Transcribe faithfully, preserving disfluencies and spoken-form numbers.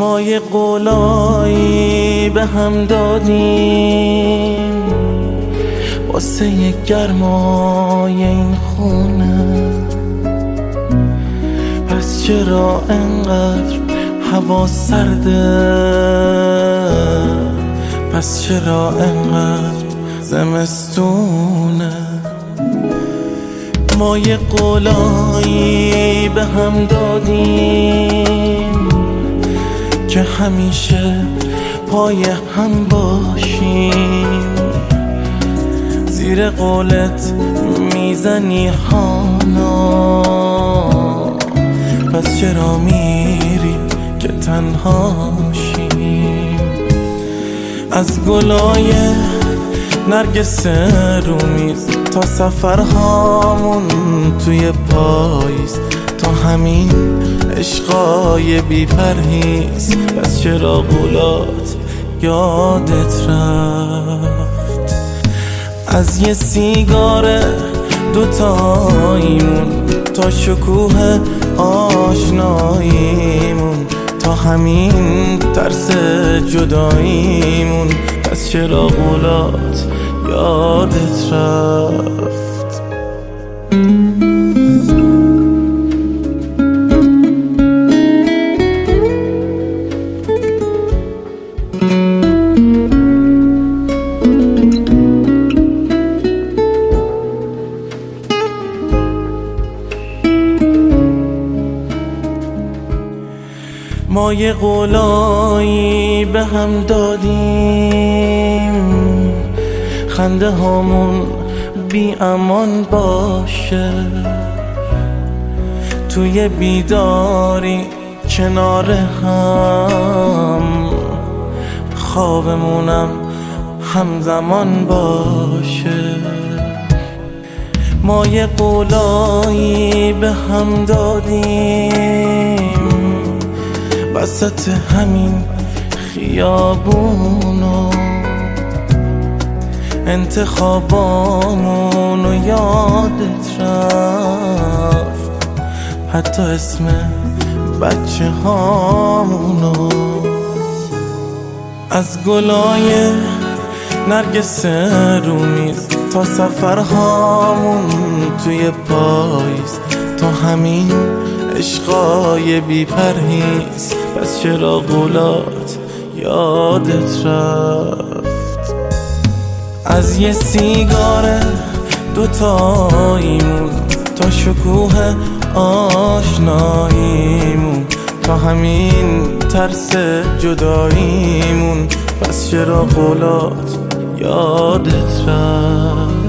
ما یه قولایی به هم دادیم واسه یه گرمای این خونه، پس چرا انقدر هوا سرده؟ پس چرا انقدر زمستونه؟ ما یه قولایی به هم دادیم که همیشه پای هم باشیم، زیر قولت میزنی هانا، پس چرا میری که تنهاشیم؟ از گلای نرگس رومیز تا سفرهامون توی پاییز، تا همین عشقای بی پرهیز، بس چرا قولات یادت رفت؟ از یه سیگار دوتاییمون تا شکوه آشناییمون، تا همین ترس جداییمون، پس چرا قولات یادت رفت؟ ما یه قولایی به هم دادیم خنده هامون بی امان باشه، توی بیداری کنار هم خوابمونم همزمان باشه. ما یه قولایی به هم دادیم وسط همین خیابونو، انتخابامونو یادت رفت، حتی اسم بچه هامونو. از گلای نرگس رومیز تا سفرهامون توی پاییز، تا همین عشقای بی پرهیز، پس چرا قولات یادت رفت؟ از یه سیگار دوتاییمون تا شکوه آشناییمون، تا همین ترس جداییمون، پس چرا قولات یادت رفت؟